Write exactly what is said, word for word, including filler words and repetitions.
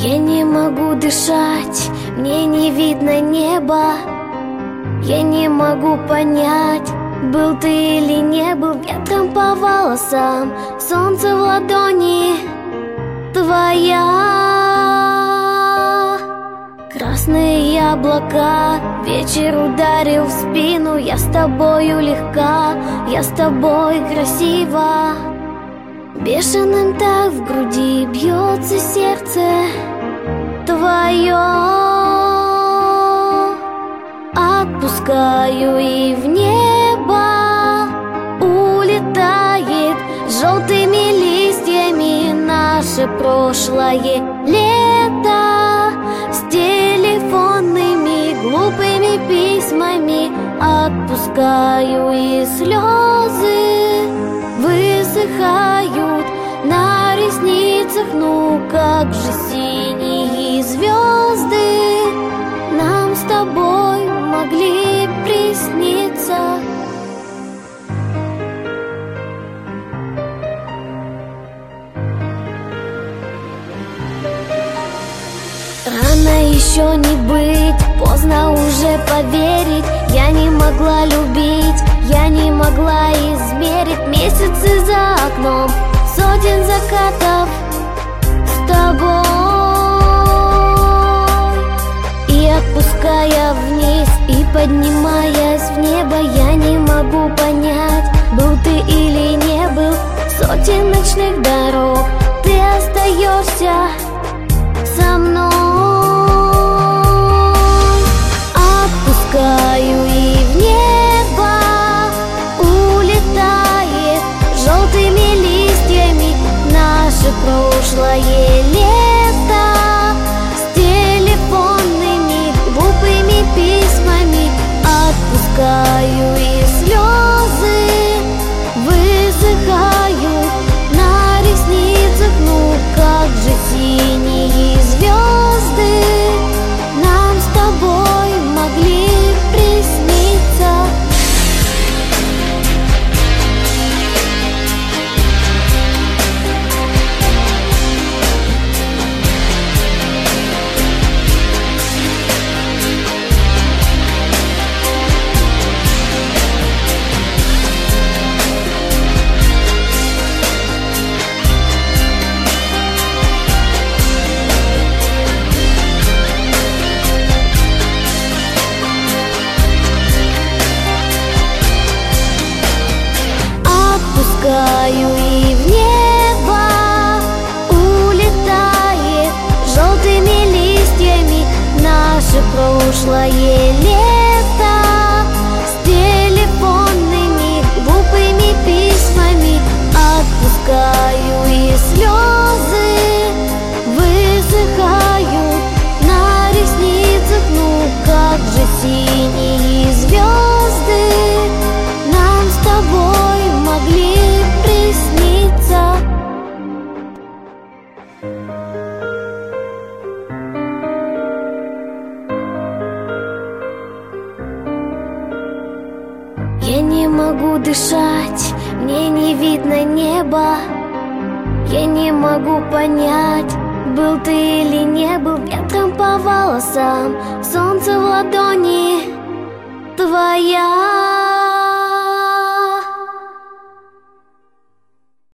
Я не могу дышать, мне не видно неба. Я не могу понять, был ты или не был. Ветром по волосам, солнце в ладони твоя. Красные облака, вечер ударил в спину. Я с тобою легка, я с тобой красива. Бешеным так в груди бьется сердце твое. Отпускаю, и в небо улетает желтыми листьями наше прошлое лето. С телефонными глупыми письмами отпускаю, и слезы высыхают на ресницах. Ну как же синие звезды нам с тобой могли присниться. Рано еще не быть, поздно уже поверить. Я не могла любить, я не могла измерить месяцы за окном, сотен закатов с тобой. И отпуская вниз, и поднимаясь в небо, я не могу понять, был ты или не был. Сотен ночных дорог, ты остаешься со мной. Отпускаю, и в небо улетает желтыми листьями наше прошлое лето. С телефонными глупыми письмами отпускаю, и слезы высыхают на ресницах. Ну как же синие звезды нам с тобой могли присниться. Отпускаю, и в небо улетает желтыми листьями наше прошлое лето. С телефонными глупыми письмами отпускаю, и слезы высыхают на ресницах. Ну как же синие звезды нам с тобой могли присниться. Я не могу дышать, мне не видно неба. Я не могу понять, был ты или не был. Ветром по волосам, солнце в ладони твоя.